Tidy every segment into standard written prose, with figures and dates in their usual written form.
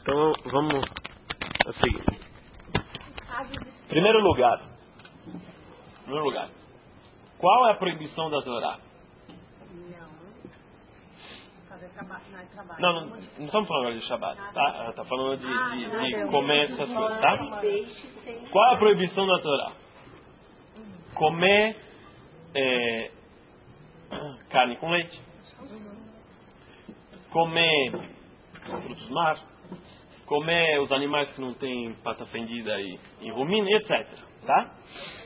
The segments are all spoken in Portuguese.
Então vamos a seguir. Primeiro lugar. Qual é a proibição da Torá? Não estamos falando agora de Shabbat, tá? Está falando de comer essas coisas, tá? Qual é a proibição da Torá? Comer carne com leite. Comer frutos do mar. Comer os animais que não têm pata fendida e rumina, etc. Tá?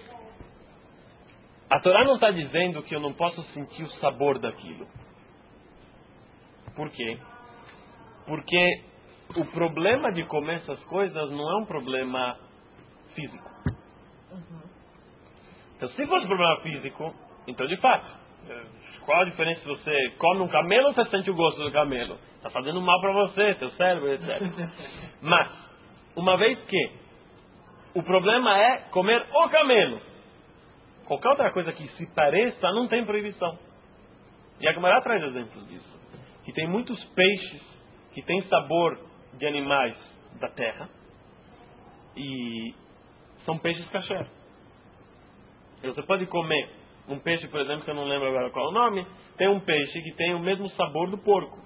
A Torá não está dizendo que eu não posso sentir o sabor daquilo. Por quê? Porque o problema de comer essas coisas não é um problema físico. Então, se fosse um problema físico, então de fato, qual a diferença se você come um camelo ou você sente o gosto do camelo? Está fazendo mal para você, seu cérebro, etc. Mas, uma vez que o problema é comer o camelo, qualquer outra coisa que se pareça não tem proibição. E a Gemara traz exemplos disso. Que tem muitos peixes que têm sabor de animais da terra e são peixes kasher. Você pode comer um peixe, por exemplo, que eu não lembro agora qual é o nome, tem um peixe que tem o mesmo sabor do porco.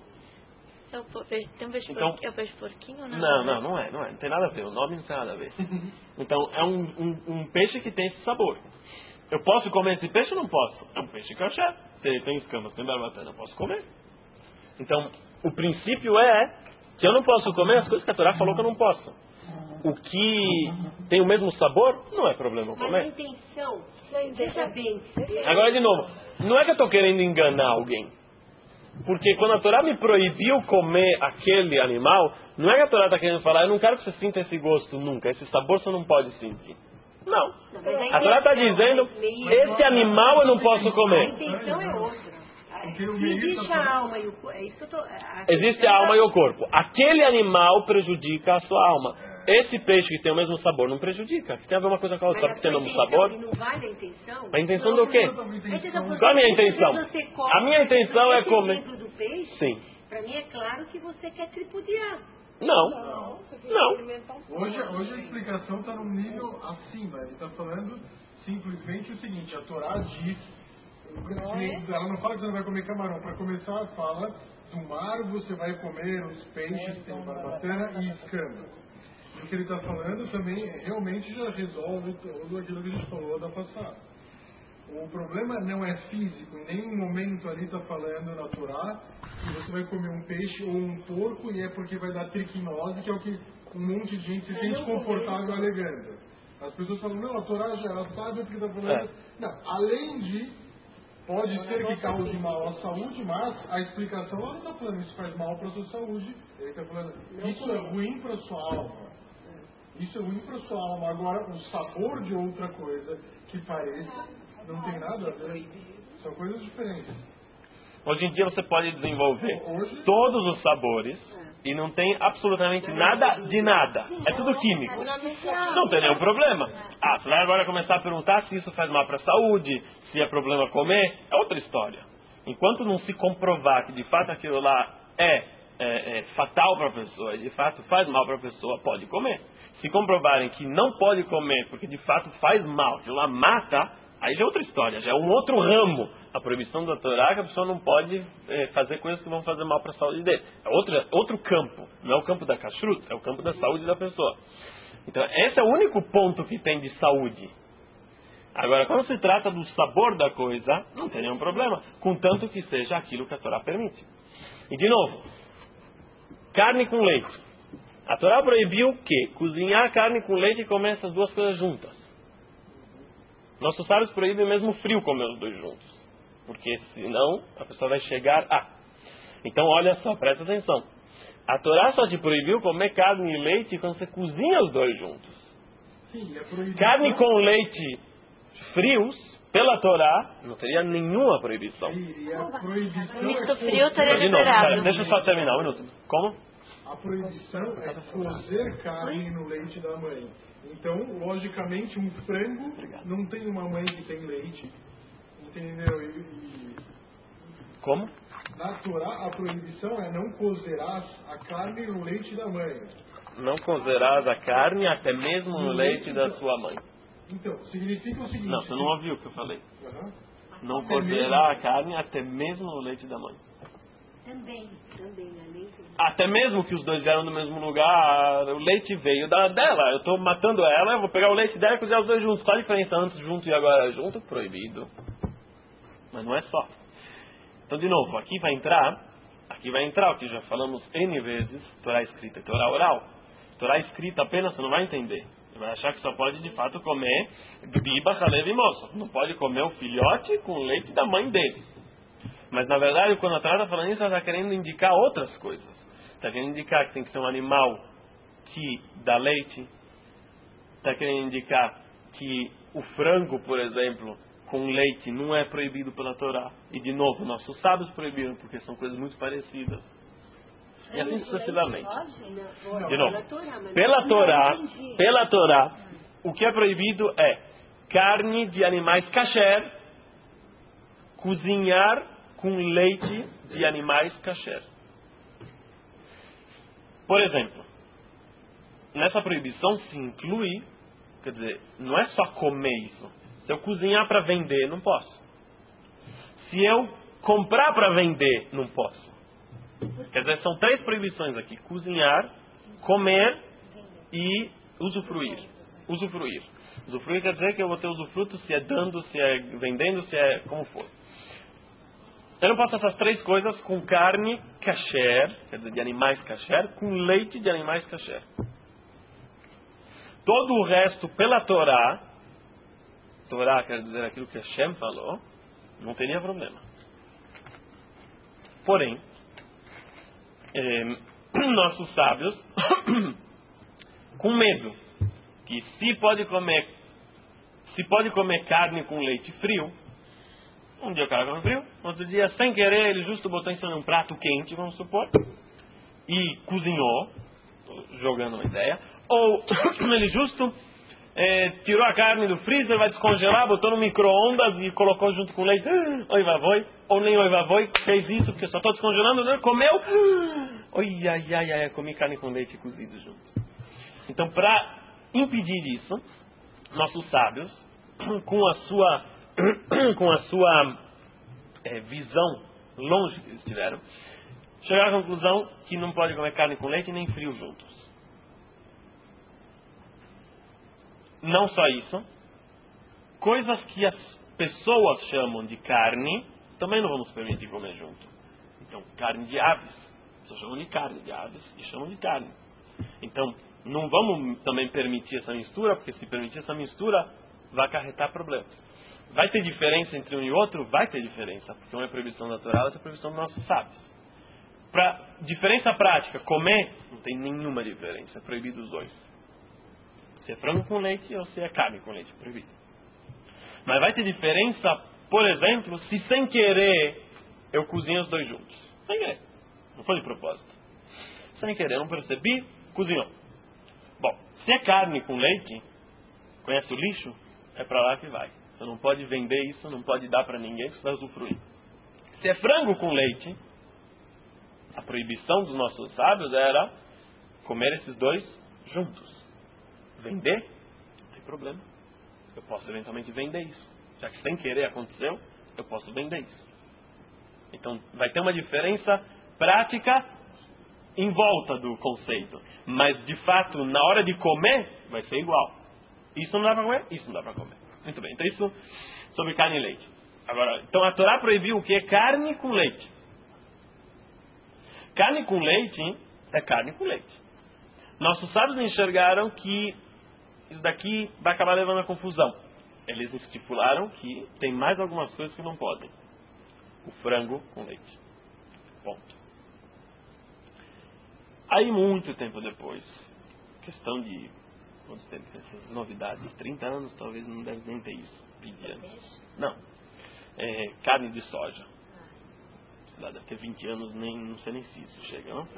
Tem um peixe então, é o peixe porquinho ou não? Não é. Não tem nada a ver, o nome não tem nada a ver. Então, é um peixe que tem esse sabor. Eu posso comer esse peixe ou não posso? É um peixe kasher. Se ele tem escamas, tem barbatana, eu posso comer. Então, o princípio é que eu não posso comer as coisas que a Torá falou que eu não posso. O que tem o mesmo sabor, não é problema eu comer. Mas a intenção, veja bem. Agora, de novo, não é que eu estou querendo enganar alguém. Porque quando a Torá me proibiu comer aquele animal, não é que a Torá está querendo falar, eu não quero que você sinta esse gosto nunca, esse sabor você não pode sentir. Não. A Torá está dizendo, esse animal eu não posso comer. A intenção é outra. Existe a alma e o corpo. Existe a alma e o corpo. Aquele animal prejudica a sua alma. Esse peixe que tem o mesmo sabor não prejudica. Tem a ver uma coisa com a outra. Porque tem o mesmo sabor. Não vale a intenção? A intenção do quê? Qual é a minha intenção? A minha intenção é comer. Exemplo do peixe, sim. Para mim é claro que você quer tripudiar. Não. Hoje a explicação está num nível acima. Ele está falando simplesmente o seguinte: a Torá diz. Ela não fala que você não vai comer camarão. Para começar, fala do mar você vai comer os peixes que tem barbatana e escama. E o que ele está falando também realmente já resolve tudo aquilo que a gente falou da passada. O problema não é físico. Em nenhum momento ali está falando na Torá que você vai comer um peixe ou um porco e é porque vai dar triquinose, que é o que um monte de gente se sente confortável alegando. As pessoas falam, não, a Torá já ela sabe o que está falando. Não, além de pode ser que cause mal à saúde, mas a explicação ela não está falando isso faz mal para a sua saúde. Ele está falando isso é ruim para a sua alma. Isso é ruim para a sua alma. Agora, o sabor de outra coisa que pareça não tem nada a ver. São coisas diferentes. Hoje em dia você pode desenvolver todos os sabores e não tem absolutamente nada de nada. É tudo químico. Não tem nenhum problema. Você vai agora começar a perguntar se isso faz mal para a saúde, se é problema comer, é outra história. Enquanto não se comprovar que de fato aquilo lá é fatal para a pessoa, de fato faz mal para a pessoa, pode comer. Se comprovarem que não pode comer porque de fato faz mal, aquilo lá mata, aí já é outra história, já é um outro ramo. A proibição da Torá, que a pessoa não pode fazer coisas que vão fazer mal para a saúde dele. É outro campo. Não é o campo da kashrut, é o campo da saúde da pessoa. Então, esse é o único ponto que tem de saúde. Agora, quando se trata do sabor da coisa, não tem nenhum problema. Contanto que seja aquilo que a Torá permite. E, de novo, carne com leite. A Torá proibiu o quê? Cozinhar carne com leite e comer essas duas coisas juntas. Nossos sábios proíbem mesmo frio comer os dois juntos. Porque senão a pessoa vai chegar a... Então olha só, presta atenção. A Torá só te proibiu comer carne e leite quando você cozinha os dois juntos. Sim, é proibido. Carne com leite frios, pela Torá, não teria nenhuma proibição. E a proibição misto frio estaria De novo, liberado. deixa eu só terminar, um minuto. Como? A proibição é cozer carne no leite da mãe. Então, logicamente, um frango não tem uma mãe que tem leite. Entendeu? Como? Na Torá, a proibição é não cozerás a carne no leite da mãe. Não cozerás a carne até mesmo no leite da sua mãe. Então, significa o seguinte... Não, você não ouviu o que eu falei. Uhum. Não cozerá a carne até mesmo no leite da mãe. Também, na leite. Até mesmo que os dois vieram do mesmo lugar, o leite veio dela. Eu estou matando ela, eu vou pegar o leite dela e cozinhar os dois juntos. Qual a diferença antes junto e agora junto? Proibido. Mas não é só. Então, de novo, aqui vai entrar o que já falamos N vezes, Torá escrita e Torá oral. Torá escrita apenas você não vai entender. Você vai achar que só pode, de fato, comer biba, chalev e moço. Não pode comer o filhote com o leite da mãe dele. Mas, na verdade, quando a Torá está falando isso, ela está querendo indicar outras coisas. Está querendo indicar que tem que ser um animal que dá leite. Está querendo indicar que o frango, por exemplo, com leite não é proibido pela Torá. E, de novo, nossos sábios proibiram, porque são coisas muito parecidas. E assim sucessivamente. De novo, pela Torá, o que é proibido é carne de animais kasher, cozinhar com leite de animais kasher. Por exemplo, nessa proibição se inclui, quer dizer, não é só comer isso. Se eu cozinhar para vender, não posso. Se eu comprar para vender, não posso. Quer dizer, são 3 proibições aqui: cozinhar, comer e usufruir. Usufruir quer dizer que eu vou ter usufruto, se é dando, se é vendendo, se é como for. Eu não posso essas 3 coisas com carne kasher, quer dizer, de animais kasher, com leite de animais kasher. Todo o resto, pela Torá quer dizer aquilo que Hashem falou, não teria problema. Porém, nossos sábios, com medo que se pode comer carne com leite frio, um dia o cara come frio, outro dia, sem querer, ele justo botou em cima de um prato quente, vamos supor, e cozinhou, jogando uma ideia, ou ele justo tirou a carne do freezer, vai descongelar, botou no micro-ondas e colocou junto com leite, oi vavoi, ou nem oi vavoi, fez isso porque só estou descongelando, né? Comeu, oi, ai, comi carne com leite cozido junto. Então, para impedir isso, nossos sábios, com a sua visão longe que eles tiveram, chegaram à conclusão que não pode comer carne com leite nem frio juntos. Não só isso, coisas que as pessoas chamam de carne, também não vamos permitir comer junto. Então, carne de aves, as pessoas chamam de carne de aves e chamam de carne. Então, não vamos também permitir essa mistura, porque se permitir essa mistura, vai acarretar problemas. Vai ter diferença entre um e outro? Vai ter diferença, porque uma é proibição natural, outra é proibição dos nossos sábios. Para diferença prática, comer, não tem nenhuma diferença, é proibido os dois. Se é frango com leite ou se é carne com leite, proibido. Mas vai ter diferença, por exemplo, se sem querer eu cozinho os dois juntos. Sem querer. Não foi de propósito. Sem querer, não percebi, cozinhou. Bom, se é carne com leite, conhece o lixo? É para lá que vai. Você não pode vender isso, não pode dar para ninguém, você vai usufruir. Se é frango com leite, a proibição dos nossos sábios era comer esses dois juntos. Vender? Não tem problema. Eu posso eventualmente vender isso. Já que sem querer aconteceu, eu posso vender isso. Então, vai ter uma diferença prática em volta do conceito. Mas, de fato, na hora de comer, vai ser igual. Isso não dá para comer? Isso não dá para comer. Muito bem. Então, isso sobre carne e leite. Agora, então a Torá proibiu o que é carne com leite. Carne com leite é carne com leite. Nossos sábios enxergaram que isso daqui vai acabar levando a confusão. Eles estipularam que tem mais algumas coisas que não podem. O frango com leite. Ponto. Aí, muito tempo depois, questão de quanto tempo tem essas novidades? 30 anos, talvez não deve nem ter isso. 20 anos. Não. Carne de soja. Sei lá, deve ter 20 anos, não sei nem se isso chega, não?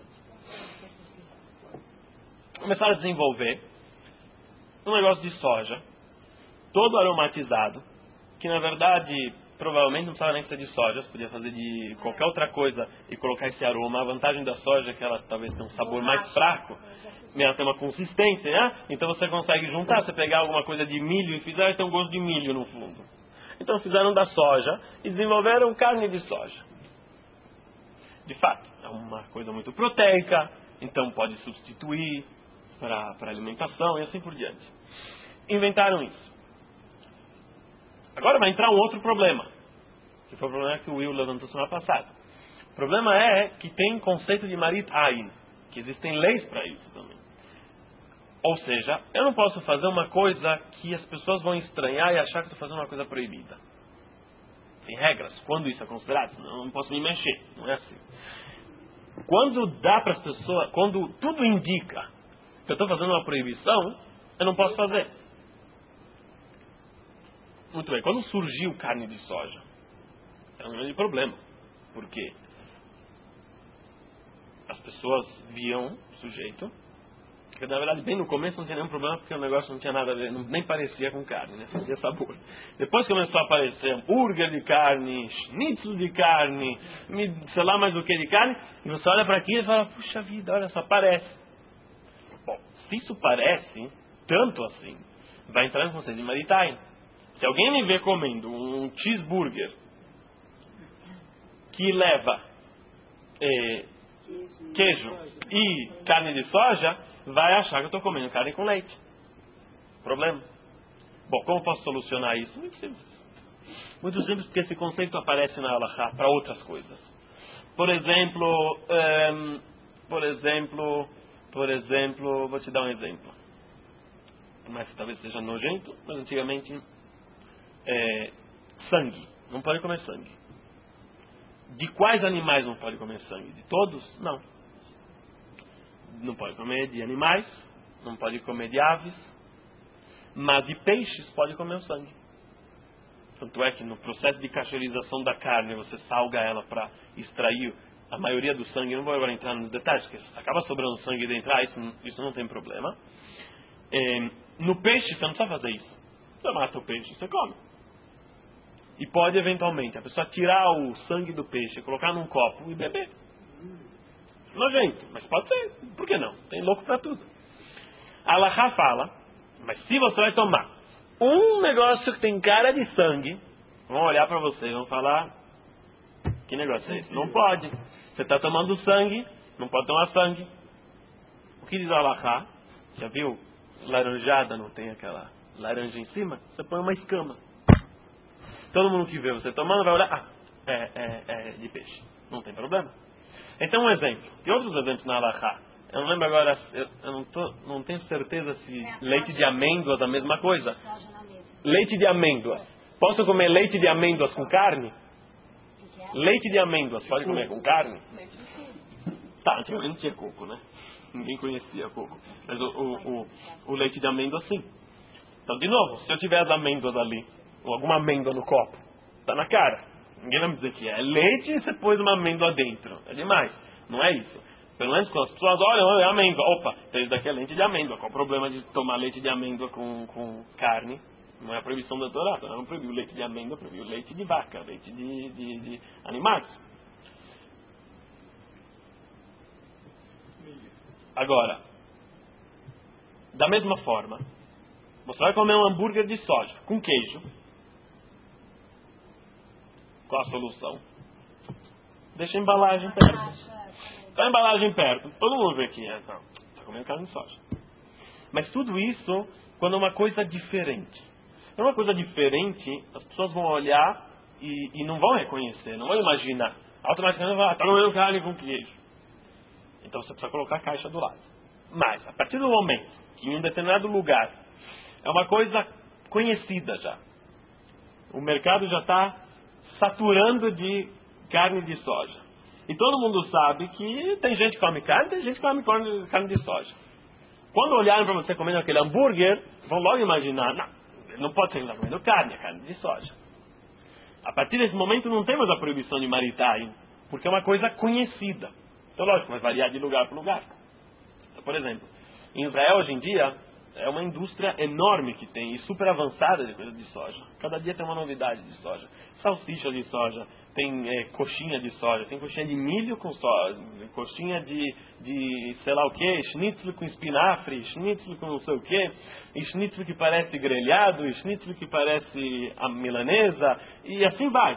Começaram a desenvolver um negócio de soja, todo aromatizado, que na verdade provavelmente não precisava nem ser de soja, você podia fazer de qualquer outra coisa e colocar esse aroma. A vantagem da soja é que ela talvez tenha um sabor mais fraco, ela tem uma consistência, né? Então você consegue juntar, você pegar alguma coisa de milho e fizer, tem um gosto de milho no fundo. Então fizeram da soja e desenvolveram carne de soja. De fato, é uma coisa muito proteica, então pode substituir para alimentação e assim por diante. Inventaram isso. Agora vai entrar um outro problema, que foi o problema que o Will levantou semana passada. O problema é que tem conceito de Marit Ain, que existem leis para isso também. Ou seja, eu não posso fazer uma coisa que as pessoas vão estranhar e achar que estou fazendo uma coisa proibida. Tem regras. Quando isso é considerado, eu não posso me mexer. Não é assim. Quando dá para as pessoas, quando tudo indica que eu estou fazendo uma proibição, eu não posso fazer. Muito bem. Quando surgiu carne de soja, era um grande problema. Por quê? As pessoas viam o sujeito, que na verdade bem no começo não tinha nenhum problema, porque o negócio não tinha nada a ver, nem parecia com carne, né? Fazia sabor. Depois começou a aparecer hambúrguer de carne, schnitzel de carne, sei lá mais o que de carne, e você olha para aquilo e fala, puxa vida, olha só, parece. Bom, se isso parece, tanto assim, vai entrar no conceito de Marit Ain. Se alguém me vê comendo um cheeseburger que leva queijo e carne de soja, vai achar que eu estou comendo carne com leite. Problema. Bom, como posso solucionar isso? Muito simples. Muito simples, porque esse conceito aparece na Halakha para outras coisas. Por exemplo, vou te dar um exemplo. Mas talvez seja nojento, mas antigamente, sangue. Não pode comer sangue. De quais animais não pode comer sangue? De todos? Não. Não pode comer de animais, não pode comer de aves, mas de peixes pode comer o sangue. Tanto é que no processo de cacherização da carne, você salga ela para extrair a maioria do sangue. Não vou agora entrar nos detalhes, porque acaba sobrando sangue dentro, isso não tem problema. No peixe, você não precisa fazer isso. Você mata o peixe, você come. E pode, eventualmente, a pessoa tirar o sangue do peixe, colocar num copo e beber. Nojento, mas pode ser. Por que não? Tem louco para tudo. A Halakha fala, mas se você vai tomar um negócio que tem cara de sangue, vão olhar para você e vão falar, que negócio é esse? Não pode. Você está tomando sangue, não pode tomar sangue. O que diz a Halakha? Já viu? Laranjada, não tem aquela laranja em cima? Você põe uma escama. Todo mundo que vê você tomando vai olhar, é de peixe. Não tem problema. Então, um exemplo. E outros exemplos na Halakha. Eu não lembro agora, eu não tenho certeza se leite de amêndoas é a mesma coisa. Leite de amêndoas. Posso comer leite de amêndoas com carne? Leite de amêndoas pode comer com carne? Tá, antigamente não tinha coco, né? Ninguém conhecia coco. Mas o leite de amêndoa, sim. Então, de novo, se eu tiver as amêndoas ali, ou alguma amêndoa no copo, tá na cara. Ninguém vai me dizer que é leite e você pôs uma amêndoa dentro. É demais. Não é isso. Pelo menos quando as pessoas olham, é amêndoa. Opa, então isso daqui é leite de amêndoa. Qual o problema de tomar leite de amêndoa com carne? Não é a proibição da Torá. Não proibiu leite de amêndoa, proibiu leite de vaca, leite de animais. Agora, da mesma forma, você vai comer um hambúrguer de soja com queijo. Qual a solução? Deixa a embalagem perto. Tá a embalagem perto. Todo mundo vê que está comendo carne de soja. Mas tudo isso quando é uma coisa diferente. É uma coisa diferente, as pessoas vão olhar e não vão reconhecer, não vão imaginar. Automaticamente vão falar, está comendo carne com queijo. Então você precisa colocar a caixa do lado. Mas, a partir do momento que em um determinado lugar é uma coisa conhecida já, o mercado já está saturando de carne de soja. E todo mundo sabe que tem gente que come carne, tem gente que come carne de soja. Quando olharem para você comendo aquele hambúrguer, vão logo imaginar, não pode ser que está comendo carne, é carne de soja. A partir desse momento não tem mais a proibição de Marit Ain, porque é uma coisa conhecida. Então, lógico, vai variar de lugar para lugar. Então, por exemplo, em Israel hoje em dia, É uma indústria enorme que tem, e super avançada de coisa de soja. Cada dia tem uma novidade de soja. Salsicha de soja, tem coxinha de soja, tem coxinha de milho com soja, coxinha de sei lá o que, schnitzel com espinafre, schnitzel com não sei o que, schnitzel que parece grelhado, schnitzel que parece a milanesa, e assim vai.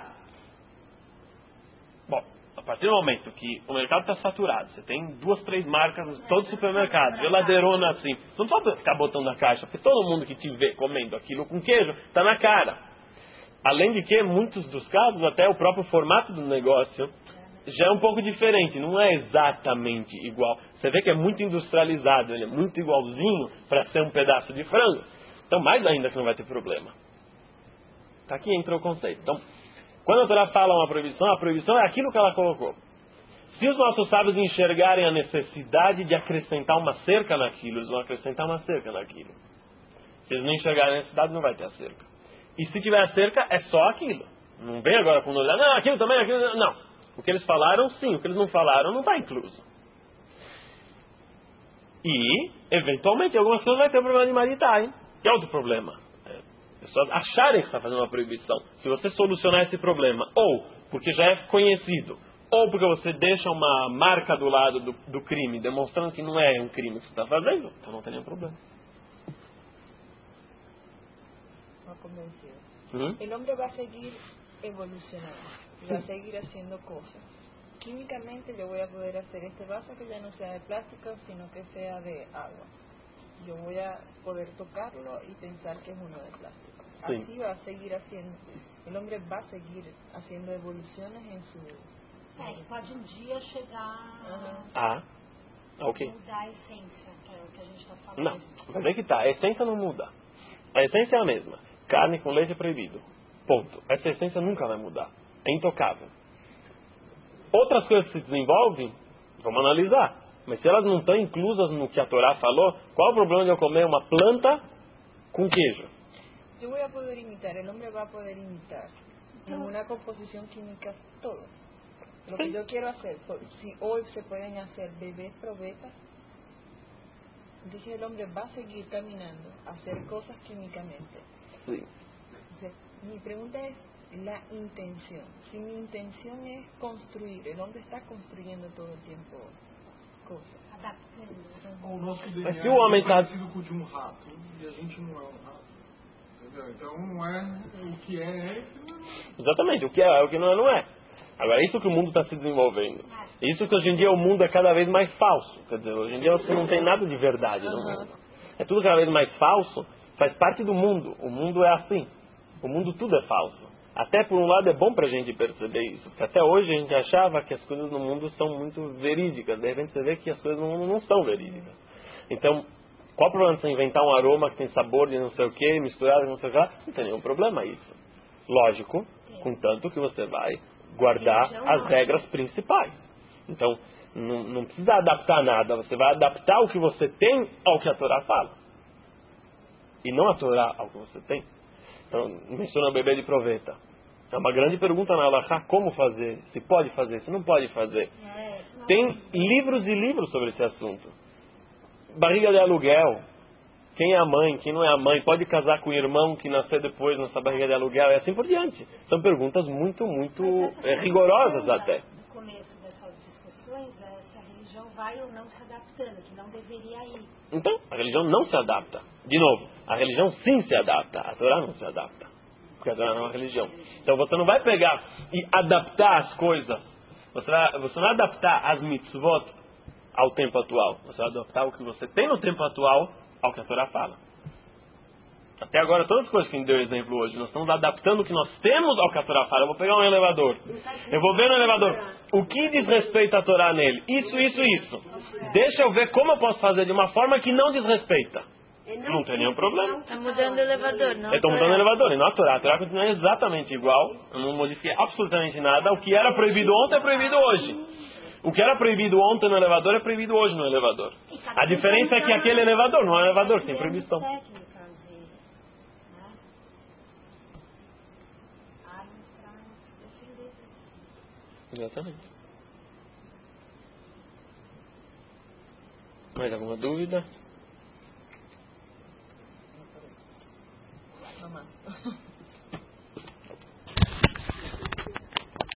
Bom, a partir do momento que o mercado está saturado, você tem 2, 3 marcas em todo supermercado, geladeirona assim, você não pode ficar botando na caixa, porque todo mundo que te vê comendo aquilo com queijo está na cara. Além de que, em muitos dos casos, até o próprio formato do negócio já é um pouco diferente, não é exatamente igual. Você vê que é muito industrializado, ele é muito igualzinho para ser um pedaço de frango. Então, mais ainda que não vai ter problema. Aqui entra o conceito. Então, quando a Torá fala uma proibição, a proibição é aquilo que ela colocou. Se os nossos sábios enxergarem a necessidade de acrescentar uma cerca naquilo, eles vão acrescentar uma cerca naquilo. Se eles não enxergarem a necessidade, não vai ter a cerca. E se tiver a cerca, é só aquilo. Não vem agora com olhar, não, aquilo também, aquilo... Não. O que eles falaram, sim. O que eles não falaram, não está incluso. E, eventualmente, algumas coisas vai ter um problema de maritais, que é outro problema. Pessoas acharem que está fazendo uma proibição. Se você solucionar esse problema, ou porque já é conhecido, ou porque você deixa uma marca do lado do crime, demonstrando que não é um crime que você está fazendo, então não tem nenhum problema. Convencido. El hombre va a seguir evolucionando, va a seguir haciendo cosas. Químicamente yo voy a poder hacer este vaso que ya no sea de plástico, sino que sea de agua. Yo voy a poder tocarlo y pensar que es uno de plástico. Sí. Así va a seguir haciendo. El hombre va a seguir haciendo evoluciones en su... Ele pode dia chegar ok. mudar a essência, que é o que a gente está falando. Não, mas é que tá, a essência não muda. A essência é a mesma. Carne com leite é proibido. Ponto. Essa essência nunca vai mudar. É intocável. Outras coisas que se desenvolvem, vamos analisar. Mas se elas não estão inclusas no que a Torá falou, qual é o problema de eu comer uma planta com queijo? Eu vou poder imitar, o homem vai poder imitar en una composición química todo. Lo que yo quiero hacer, si hoy se pueden hacer bebés probetas, entonces el hombre va a seguir caminando a hacer cosas químicamente. Sí. Entonces, mi pregunta es la intención. Si mi intención es construir, el hombre está construyendo todo el tiempo cosas. O nosso DNA Mas se o homem é está... parecido com o de um rato, e a gente não é um rato. Entendeu? Então não é o que é e o que não é. Exatamente, o que é o que não é. Agora, é isso que o mundo está se desenvolvendo. Isso que hoje em dia o mundo é cada vez mais falso. Quer dizer, hoje em dia você não tem nada de verdade no mundo. É tudo cada vez mais falso, faz parte do mundo. O mundo é assim. O mundo tudo é falso. Até por um lado é bom pra gente perceber isso. Porque até hoje a gente achava que as coisas no mundo são muito verídicas. De repente você vê que as coisas no mundo não são verídicas. Então, qual o problema de você inventar um aroma que tem sabor de não sei o que, misturado com não sei o que? Não tem nenhum problema isso. Lógico, contanto que você vai guardar as regras principais. Então, não precisa adaptar nada. Você vai adaptar o que você tem ao que a Torá fala. E não a Torá ao que você tem. Então, menciona o bebê de proveta. É uma grande pergunta na Halachá, como fazer, se pode fazer, se não pode fazer. Tem livros e livros sobre esse assunto. Barriga de aluguel. Quem é a mãe, quem não é a mãe, pode casar com o irmão que nasceu depois nessa barriga de aluguel e assim por diante. São perguntas muito, muito rigorosas até. No começo dessas discussões, se a religião vai ou não se adaptando, que não deveria ir. Então, a religião não se adapta. De novo, a religião sim se adapta, a Torá não se adapta. Porque a Torá não é uma religião. Então você não vai pegar e adaptar as coisas. Você não vai adaptar as mitzvot ao tempo atual. Você vai adaptar o que você tem no tempo atual ao que a Torá fala. Até agora, todas as coisas que a gente deu exemplo hoje, nós estamos adaptando o que nós temos ao que a Torá fala. Eu vou pegar um elevador. Eu vou ver no elevador o que diz respeito à Torá nele. Isso. Deixa eu ver como eu posso fazer de uma forma que não desrespeita. Não tem nenhum problema. Está mudando o elevador, não? Eu estou mudando o elevador e não a Torá. A Torá continua exatamente igual. Eu não modifiquei absolutamente nada. O que era proibido ontem é proibido hoje. O que era proibido ontem no elevador é proibido hoje no elevador. A diferença é que aquele elevador não é um elevador, tem proibição. Exatamente. Mais alguma dúvida?